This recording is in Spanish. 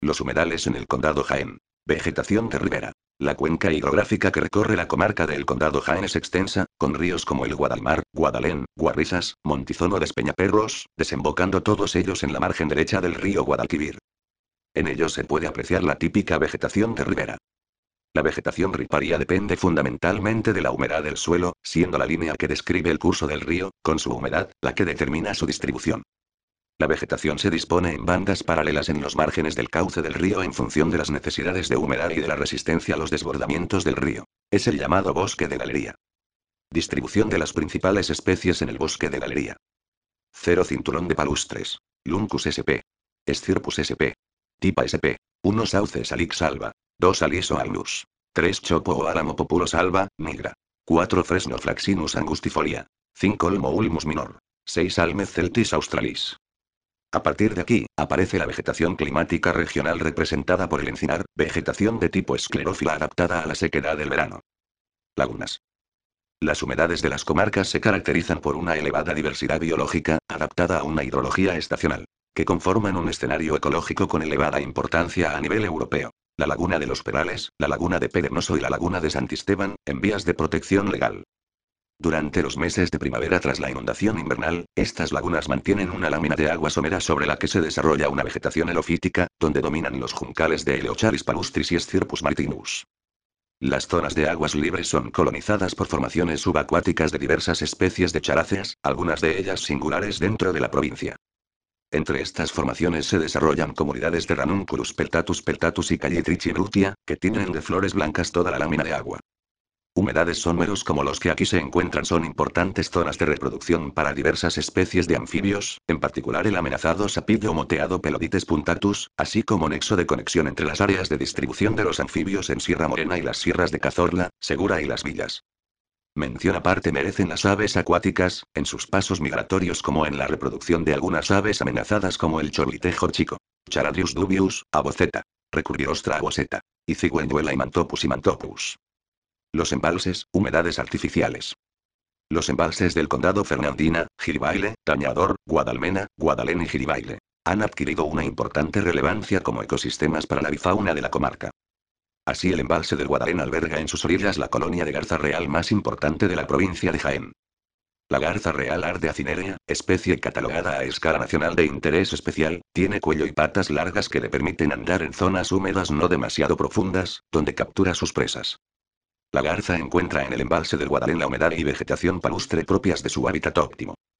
Los humedales en el Condado Jaén. Vegetación de ribera. La cuenca hidrográfica que recorre la comarca del Condado Jaén es extensa, con ríos como el Guadalmar, Guadalén, Guarrisas, Montizono de Despeñaperros, desembocando todos ellos en la margen derecha del río Guadalquivir. En ellos se puede apreciar la típica vegetación de ribera. La vegetación riparia depende fundamentalmente de la humedad del suelo, siendo la línea que describe el curso del río, con su humedad, la que determina su distribución. La vegetación se dispone en bandas paralelas en los márgenes del cauce del río en función de las necesidades de humedad y de la resistencia a los desbordamientos del río. Es el llamado bosque de galería. Distribución de las principales especies en el bosque de galería. 0 cinturón de palustres. Luncus sp. Escirpus sp. Tipa sp. 1 sauce salix alba. 2 aliso alnus. 3 chopo o álamo populos alba, nigra. 4 fresno flaxinus angustifolia. 5 olmo ulmus minor. 6 almez celtis australis. A partir de aquí, aparece la vegetación climática regional representada por el encinar, vegetación de tipo esclerófila adaptada a la sequedad del verano. Lagunas. Las humedades de las comarcas se caracterizan por una elevada diversidad biológica, adaptada a una hidrología estacional, que conforman un escenario ecológico con elevada importancia a nivel europeo. La laguna de los Perales, la laguna de Pedregoso y la laguna de Santisteban, en vías de protección legal. Durante los meses de primavera tras la inundación invernal, estas lagunas mantienen una lámina de agua somera sobre la que se desarrolla una vegetación helofítica, donde dominan los juncales de Eleocharis palustris y Escirpus maritinus. Las zonas de aguas libres son colonizadas por formaciones subacuáticas de diversas especies de charáceas, algunas de ellas singulares dentro de la provincia. Entre estas formaciones se desarrollan comunidades de Ranunculus peltatus y Callitrichi brutia, que tienen de flores blancas toda la lámina de agua. Humedales someros como los que aquí se encuentran son importantes zonas de reproducción para diversas especies de anfibios, en particular el amenazado sapillo moteado Pelodites puntatus, así como nexo de conexión entre las áreas de distribución de los anfibios en Sierra Morena y las sierras de Cazorla, Segura y Las Villas. Mención aparte merecen las aves acuáticas, en sus pasos migratorios como en la reproducción de algunas aves amenazadas como el chorlitejo chico, Charadrius dubius, aboceta, Recurvirostra aboseta, y Ciguenduela y Mantopus. Los embalses, humedades artificiales. Los embalses del condado Fernandina, Giribaile, Tañador, Guadalmena, Guadalén y Giribaile han adquirido una importante relevancia como ecosistemas para la avifauna de la comarca. Así el embalse del Guadalén alberga en sus orillas la colonia de garza real más importante de la provincia de Jaén. La garza real Ardea cinerea, especie catalogada a escala nacional de interés especial, tiene cuello y patas largas que le permiten andar en zonas húmedas no demasiado profundas, donde captura sus presas. La garza encuentra en el embalse del Guadalén la humedad y vegetación palustre propias de su hábitat óptimo.